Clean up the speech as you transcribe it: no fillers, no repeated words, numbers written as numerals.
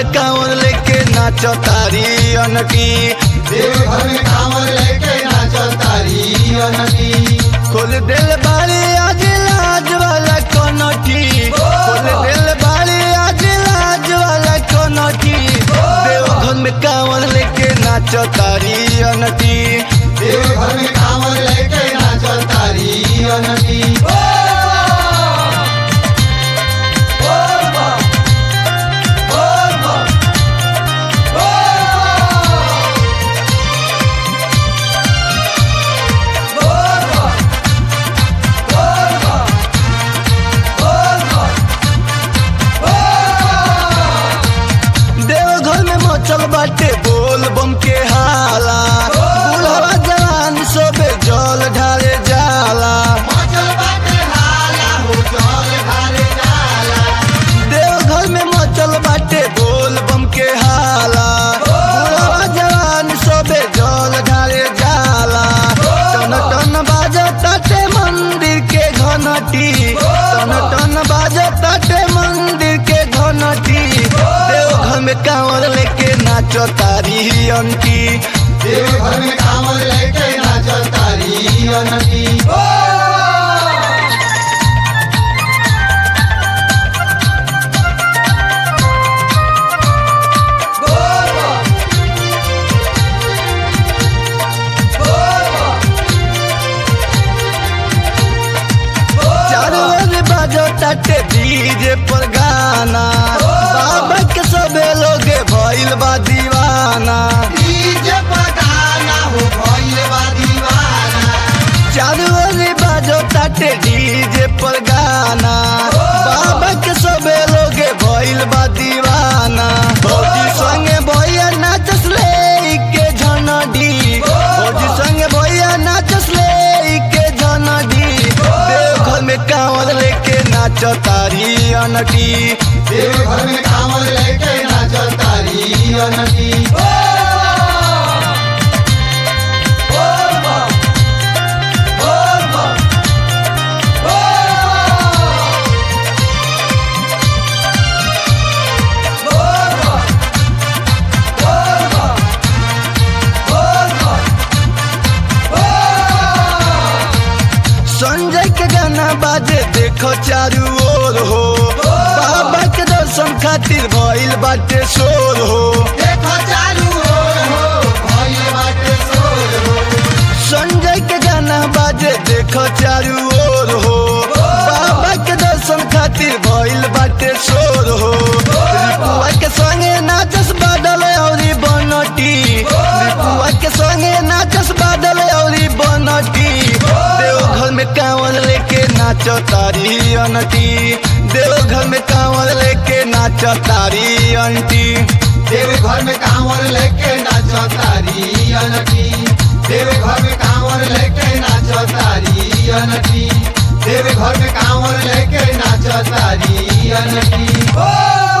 में कांवर लेके नाचो तारी अनकी। देवघर में कांवर लेके नाचो तारी अनकी। खोल दिल बाड़ी आज लाज वाला कोनठी, खोल दिल बाड़ी आज लाज वाला कोनठी। देवघर में कांवर लेके नाचो तारी अनकी। देवघर में कांवर लेके नाचो तारी अनकी। चल बाटे बोल बम के हाला, बुढ़वा जवान सबे जल ढाले जाला। मचल बाटे हाला हो जल ढाले जाला। देवघर में मचल बाटे बोल बम के हाला, बुढ़वा जवान सबे जल ढाले जाला। टन टन बाजे ताटे मंदिर के घंटी, टन टन बाजे ताटे मंदिर के घंटी। देवघर में कांवर लेके नाचो तारी अनकी। देवघर में कांवर लेके नाचो तारी अनकी। चारों ओर बाजो ताटे डीजे पर गाना, बाबा के सबे लोग भइल बा दीवाना। डीजे पर गाना हो भइल बा दीवाना। चारों ओर बाजो ताटे डीजे पर गाना, बाबा के सबे लोग भइल बा दीवाना। भौजी संगे भैया नाचस ले के झनडी, भौजी संगे भैया नाचस ले के झनडी। देवघर में कांवर लेके नाचो तारी अनकी। देवघर में कांवर लेके नाचो तारी अनकी। संजय के गाना बाजे देखो चारू ओर हो, बाबा के दर्शन खातिर भइल बाटे शोर हो। देखो चालू हो भइल बाटे शोर हो। संजय के गाना बाजे देखो चारू ओर हो, बाबा के दर्शन खातिर भइल बाटे शोर हो। रिपुआ के संगे नाचस बादल औरी बनटी, रिपुआ के संगे नाचस बादल औरी बनटी। देवघर में कांवर लेके नाचो तारी अनटी। देवघर में कांवर लेके नाचो तारी अंटी। देवघर में कांवर लेके नाचो तारी अनकी। देवघर में कांवर लेके नाचो तारी अनकी। देवघर में कांवर लेके नाचो तारी अनकी।